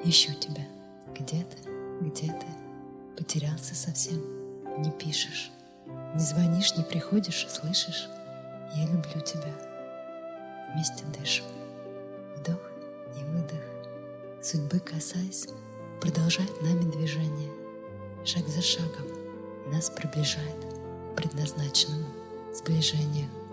Ищу тебя. Где ты? Где ты? Потерялся совсем. Не пишешь. Не звонишь, не приходишь, слышишь? Я люблю тебя. Вместе дышим. Вдох и выдох. Судьбы касаясь, продолжает нами движение. Шаг за шагом нас приближает к предназначенному сближению.